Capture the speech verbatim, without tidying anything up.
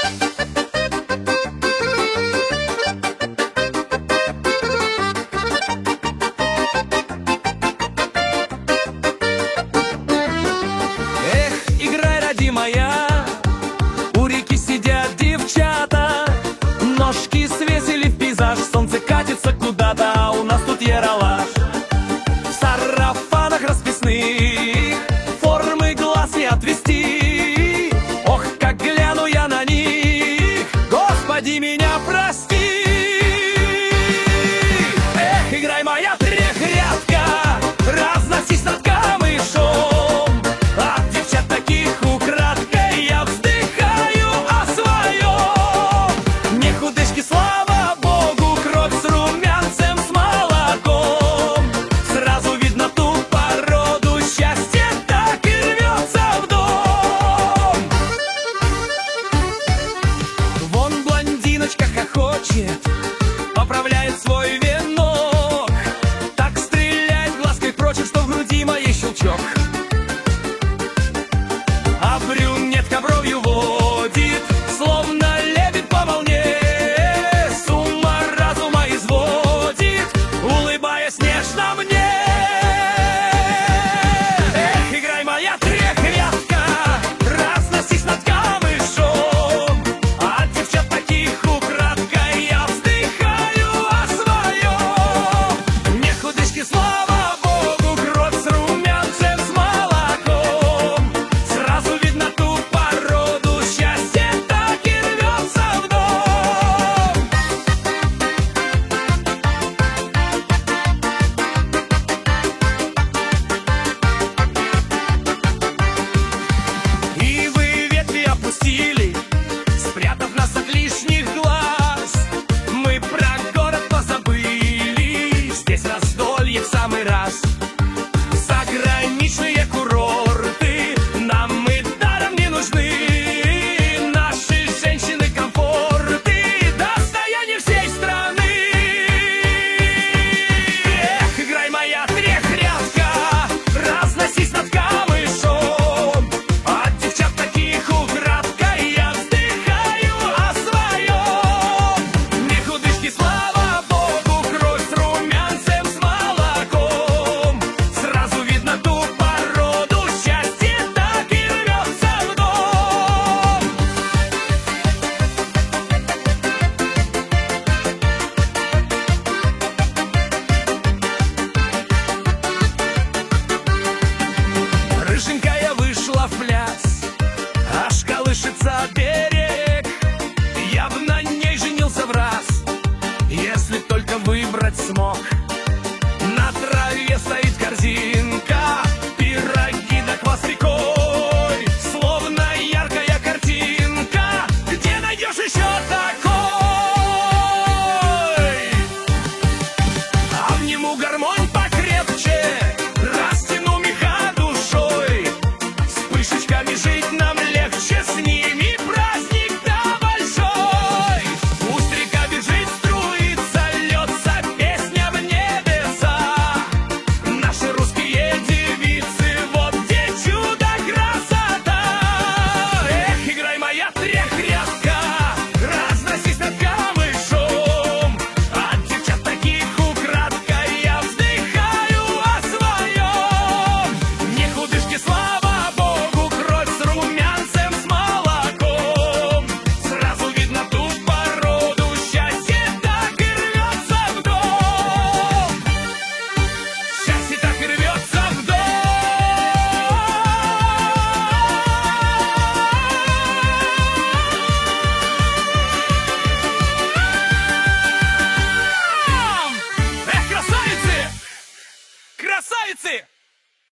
Моя, у реки сидят девчата, ножки свесили в пейзаж, солнце катится куда-то, а у нас тут ералаш. В сарафанах расписных формы глаз не отвести. Ох, как гляну я на них, Господи, меня прости. Эх, играй, моя трехрядка, разносись над камышом, от девчат таких украдкой я вздыхаю о своем. Не худышки, слава Богу, кровь с румянцем, с молоком. Сразу видно ту породу, счастье так и рвется в дом. Вон блондиночка хохочет, поправляет свой венок, так стреляет глазкой прочь, что в груди моей щелчок. А брюнетка бровью водит, словно лебедь по волне, с ума разума изводит, улыбаясь нежно мне. Эх, играй, моя трехрядка, разносись над камышом, от девчат таких украдкой я вздыхаю о своем. Не худышки, слава Богу, кровь с румянцем, с молоком. Сразу видно ту породу, счастье так и рвется в дом. И вы ветви опустили, спрятав нас от лишних глаз. Мы про город позабыли, здесь раздолье в самый раз. Заграничные курорты нам и даром не нужны. Наши женщины комфорты, достояние всей страны. Эх, играй, моя трехрядка, разносись над камышом, от девчат таких украдкой я вздыхаю о своем. Не худышки, слава Богу, кровь с румянцем, с молоком. Сразу видно ту породу, счастье так и рвется в дом. Рыженькая вышла в пляс, аж колышется берег. Я б на ней женился в раз, если б только выбрать смог.